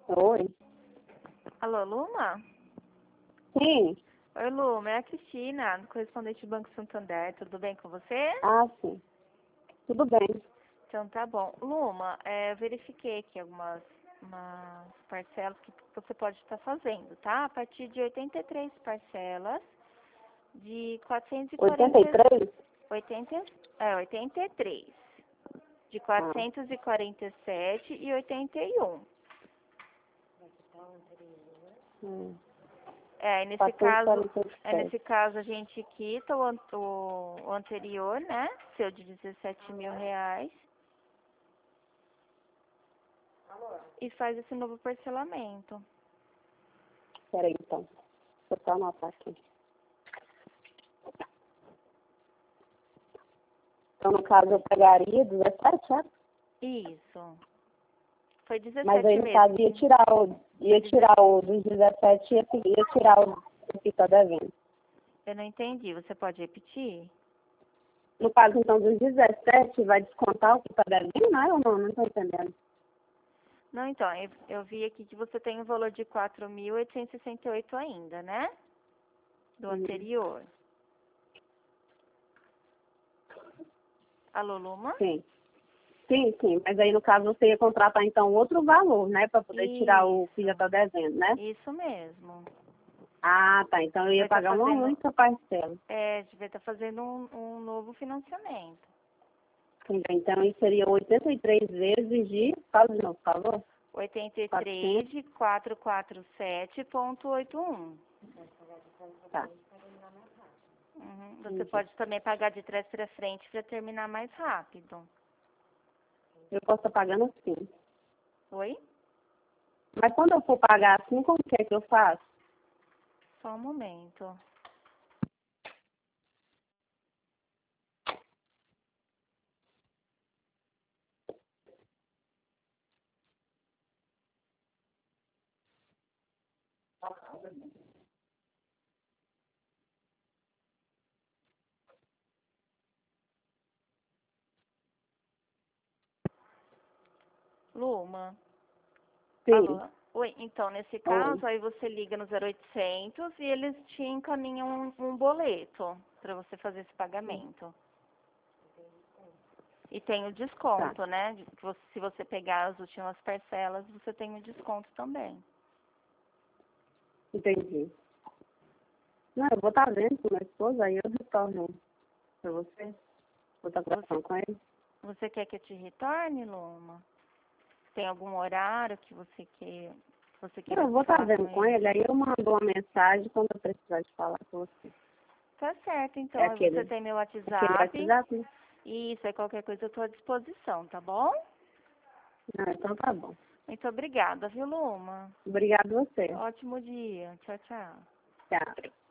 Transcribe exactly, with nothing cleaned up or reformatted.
Oi. Alô, Luma? Sim. Oi, Luma, é a Cristina, correspondente do Banco Santander. Tudo bem com você? Ah, sim. Tudo bem. Então tá bom. Luma, é, eu verifiquei aqui algumas umas parcelas que você pode estar fazendo, tá? A partir de oitenta e três parcelas de quatrocentos e quarenta... oitenta e três? oitenta, é, oitenta e três. De Ah. quatrocentos e quarenta e sete e oitenta e um. Hum. É, nesse caso, quatrocentos e quarenta e é, sete. nesse caso a gente quita o, an- o, o anterior, né? Seu de dezessete mil reais. E faz esse novo parcelamento. Peraí, então. Deixa eu só anotar aqui. Então, no caso, eu pegaria dezessete, é? Isso. Foi dezessete Mas aí, no mesmo. caso, ia tirar o, ia tirar o dos dezessete e ia, ia tirar o que está devendo. Eu não entendi. Você pode repetir? No caso, então, dos dezessete, vai descontar o que está devendo, não é ou não? Não estou entendendo. Não, então, eu, eu vi aqui que você tem um valor de quatro mil oitocentos e sessenta e oito ainda, né? Do Uhum. anterior. Alô, Luma? Sim. Sim, sim. Mas aí, no caso, você ia contratar, então, outro valor, né? Para poder tirar o que já Isso. está devendo, né? Isso mesmo. Ah, tá. Então, eu ia Devia tá pagar uma fazendo, única parcela. é, devia estar fazendo um, um novo financiamento. Então, isso seria oitenta e três vezes de... Fala de novo, por favor. oitenta e três quatrocentos. de quatrocentos e quarenta e sete ponto oitenta e um. Tá. Uhum. Você Entendi. pode também pagar de trás para frente para terminar mais rápido. Eu posso estar pagando assim. Oi? Mas quando eu for pagar assim, como que é que eu faço? Só um momento. Luma? Sim. Alô? Oi, então, nesse Oi. caso, aí você liga no zero oitocentos e eles te encaminham um, um boleto para você fazer esse pagamento. E tem o Tá. desconto, né? De que você- se você pegar as últimas parcelas, você tem o desconto também. Entendi. Não, eu vou estar vendo com meu esposo, aí eu retorno para você. Vou estar conversando com ele. Você quer que eu te retorne, Luma? Tem algum horário que você quer, que você queira Eu vou estar falar vendo com com ele? ele, aí eu mando uma mensagem quando eu precisar de falar com você. Tá certo, É então. Aí você aquele, tem meu aquele WhatsApp. WhatsApp, né? Isso, aí qualquer coisa eu tô à disposição, tá bom? Ah, então tá bom. Muito obrigada, viu, Luma? Obrigado a você. Ótimo dia. Tchau, tchau. Tchau.